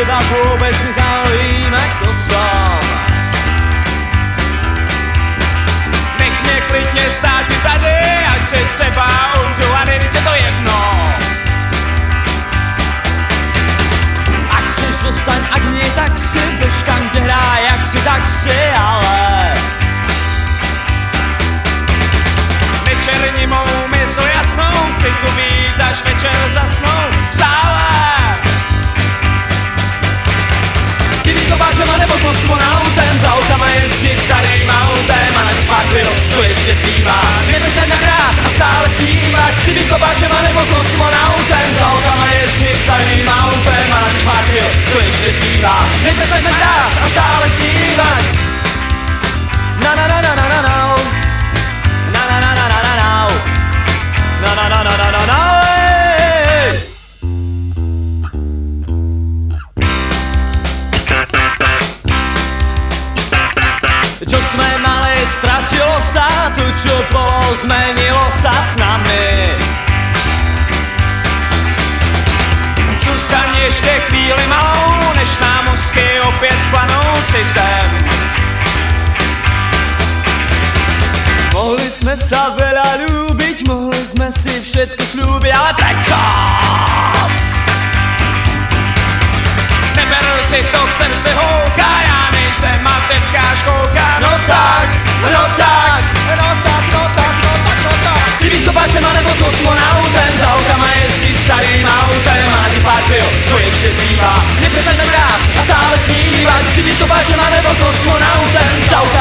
třeba vůbec nezaujíma, kto som. Nech mě klidně stát i tady, ať si třeba umřu a není tě to jedno. Ak chceš zostaň, ak nie, tak si bežkám, kde hraj, jak si, tak si, ale nečerni mou mysl jasnou, chci tu být, až večer zasnou v sále. Chci být kováčema nebo kosmonautem, za autama jezdit starým autem a na nich pár pil, co ještě zbývá. Nepřestaň nahrát a stále snívat. Chci být kováčema nebo kosmonautem, za autama jezdit starým autem a na nich pár pil, co ještě zbývá. Nepřestaň nahrát a stále snívat. Na na na na na na na. Na na na na na na na. Na na na na na na na. Čo sme mali, stratilo sa, tu čo bolo, zmenilo sa s nami. Zůstaň ještě chvíli malou, než nám mozky opět splanou citem. Mohli sme sa veľa ľúbiť, mohli sme si všetko slúbiť, ale prečo? Neber si to k srdci holka, já nejsem mateřská školka. No tak, no tak, no tak, no tak, no tak, no tak. Chci být kováčem anebo kosmonautem, za holkama jezdit starým autem a na pár pil, co ještě zbývá. Nepřestaň hrát a stále snívat. Chci být kováčem anebo kosmonautem, za holkama